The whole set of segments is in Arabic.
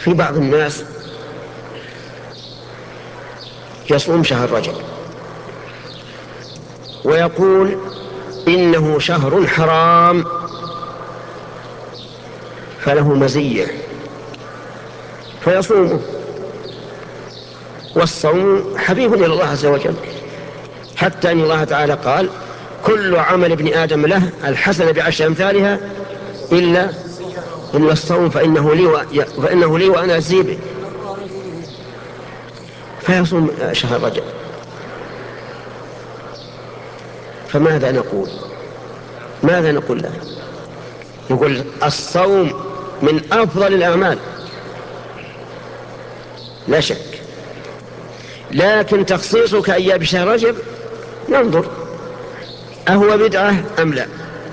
في بعض الناس يصوم شهر رجب ويقول إنه شهر حرام فله مزية فيصومه، والصوم حبيب إلى الله عز وجل، حتى أن الله تعالى قال كل عمل ابن آدم له الحسنة بعشر أمثالها إلا الصوم فإنه لي وأنا أجزي به. فيصوم شهر رجب. فماذا نقول؟ ماذا نقول له؟ يقول الصوم من أفضل الأعمال لا شك، لكن تخصيصك أيام بشهر رجب ننظر أهو بدعة أم لا.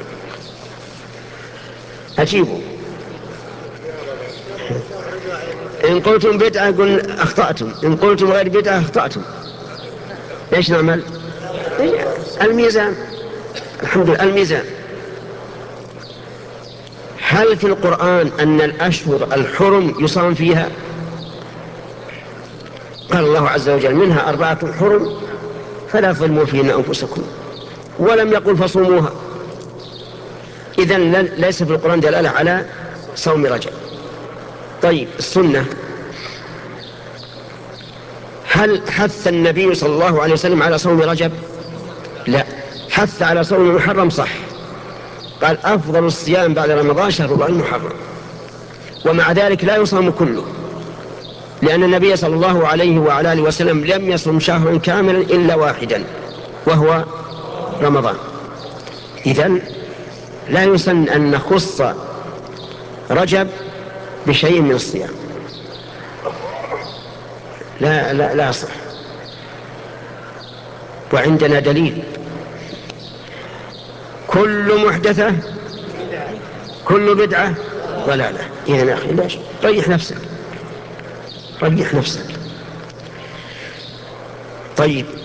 أجيبوا. إن قلتم بدعة قل أخطأتم، إن قلتم غير بدعة أخطأتم. إيش نعمل؟ الميزان. الحمد لله الميزان. هل في القرآن أن الأشهر الحرم يصام فيها؟ قال الله عز وجل منها 4 حرم فلا تظلموا فيهن أنفسكم، ولم يقل فصوموها. إذن ليس في القرآن دلالة على صوم رجب. طيب السنة، هل حث النبي صلى الله عليه وسلم على صوم رجب؟ لا، حث على صوم المحرم صح، قال أفضل الصيام بعد رمضان شهر الله المحرم، ومع ذلك لا يصام كله، لأن النبي صلى الله عليه وعلى آله وسلم لم يصم شهرا كاملا إلا واحدا وهو رمضان. إذن لا يسن أن نخص رجب بشيء من الصيام، لا يصح. وعندنا دليل كل محدثة كل بدعة ضلالة. إذن يا أخي ليش؟ ريح نفسك. طيب